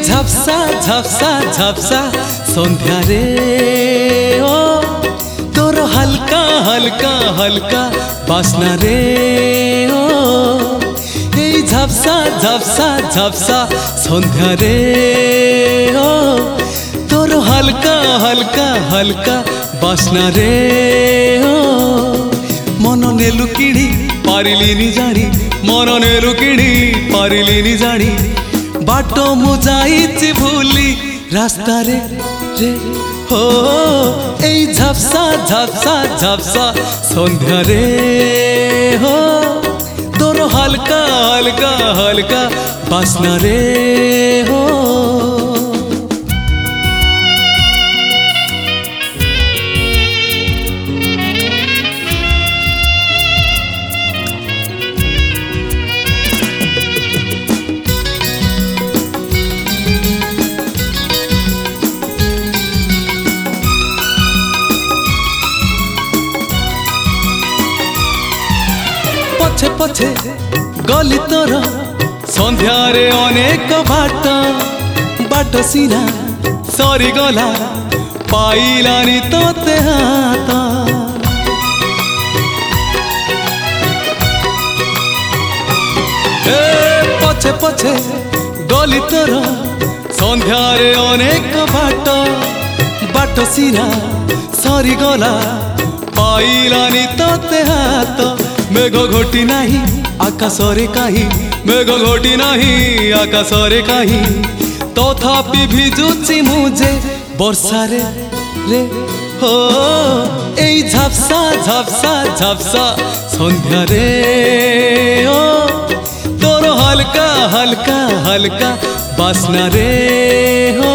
ঝাপসা ঝাপসা ঝাপসা সন্ধ্যারে ও তোর হালকা হালকা হালকা বাসনা রে ও এই ঝাপসা ঝাপসা ঝাপসা সন্ধ্যারে ও তোর হালকা হালকা হালকা বাসনা রে ও মন নেলু কিড়ি পারিলিনি জানি মন নেলু কিড়ি পারিলিনি জানি बाट मु जाइछि भूली रास्ता रे रे हो एई झपसा झपसा झपसा सन्ध्या रे हो तोर हल्का हल्का हल्का बासना रे हो पछे पछे गली तोर सन्ध्यारे अनेक बाट बाट सीना सरी गला पाइलानी तोते हाथ पछे पछे गली तोर सन्ध्यारे अनेक बाट बाट सीना सरी गला पाइलानी तोते हाथ मेघ घोटी नाही आकाशरे काही मेघ घोटी नाही आकाशरे काही तथापि भिजुछि मुझे वर्षा रे रे हो एई झपसा झपसा झपसा सन्ध्या रे ओ तोर हल्का हल्का हल्का बासना रे हो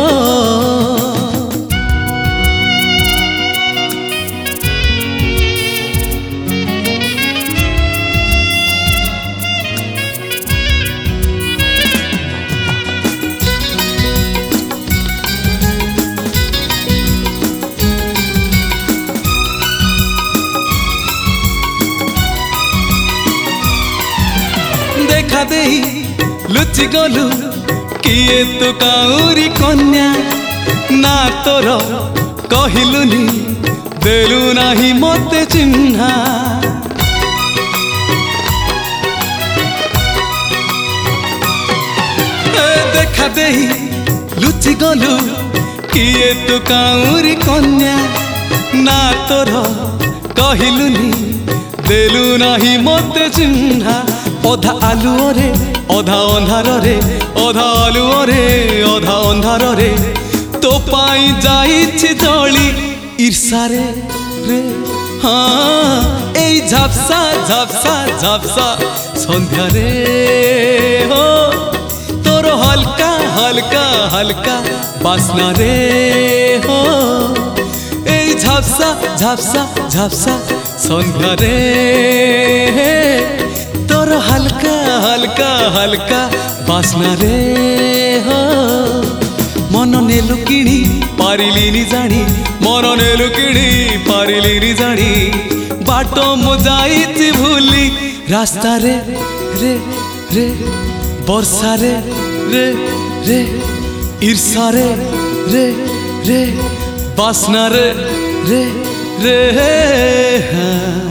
देखा दे लुचि गलु किए तू काउरी कन्या ना तोर कहलुनी देलु नाही मते चिन्हा देखा दे लुचि गलु किए तू काउरी कन्या ना तोर कहलुनी देलु नाही मते चिन्हा अधा आलुओ रे अधा अंधार रे अधा आलुओ रे अधा अंधार रे तो पाई जाइछि जळी ईर्षा रे रे हाँ एई झपसा झपसा झपसा सन्ध्या रे हो तोर हल्का हल्का हल्का बासना रे हो एई झपसा झपसा झपसा सन्ध्या रे तोर हल्का हल्का हल्का बासना रे हो मन नेलु किणी पारिलिनी जानी मन नेलु किणी पारिलिनी जानी बाट मु जाइछि भूली रास्ता रे रे रे वर्षा रे रे रे ईर्षा रे रे रे बासना रे रे रे हाँ।